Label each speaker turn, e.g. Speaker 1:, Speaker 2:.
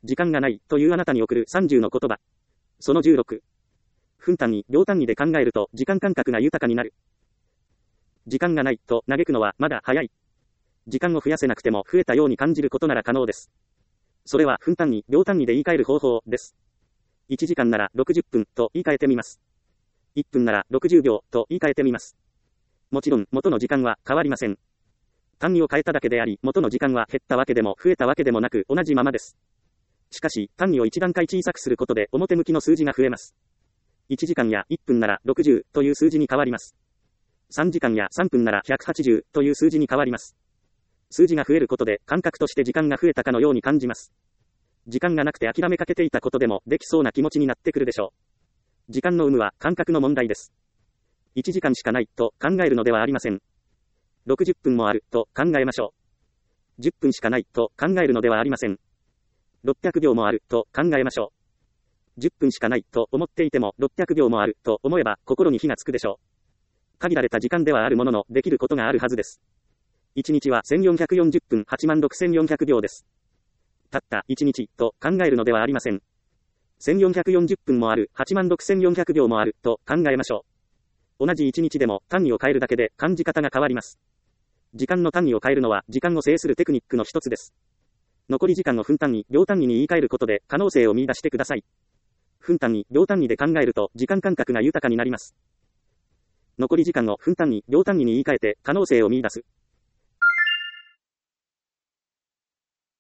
Speaker 1: 時間がないというあなたに送る30の言葉。その16。分単位、秒単位で考えると時間感覚が豊かになる。時間がないと嘆くのはまだ早い。時間を増やせなくても増えたように感じることなら可能です。それは分単位、秒単位で言い換える方法です。1時間なら60分と言い換えてみます。1分なら60秒と言い換えてみます。もちろん元の時間は変わりません。単位を変えただけであり、元の時間は減ったわけでも増えたわけでもなく同じままです。しかし、単位を1段階小さくすることで表向きの数字が増えます。1時間や1分なら60という数字に変わります。3時間や3分なら180という数字に変わります。数字が増えることで感覚として時間が増えたかのように感じます。時間がなくて諦めかけていたことでもできそうな気持ちになってくるでしょう。時間の有無は感覚の問題です。1時間しかないと考えるのではありません。60分もあると考えましょう。10分しかないと考えるのではありません。600秒もあると考えましょう。10分しかないと思っていても600秒もあると思えば心に火がつくでしょう。限られた時間ではあるもののできることがあるはずです。1日は1440分86400秒です。たった1日と考えるのではありません。1440分もある86400秒もあると考えましょう。同じ1日でも単位を変えるだけで感じ方が変わります。時間の単位を変えるのは時間を制するテクニックの一つです。残り時間を分単位、秒単位に言い換えることで可能性を見出してください。分単位、秒単位で考えると時間感覚が豊かになります。残り時間を分単位、秒単位に言い換えて可能性を見出す。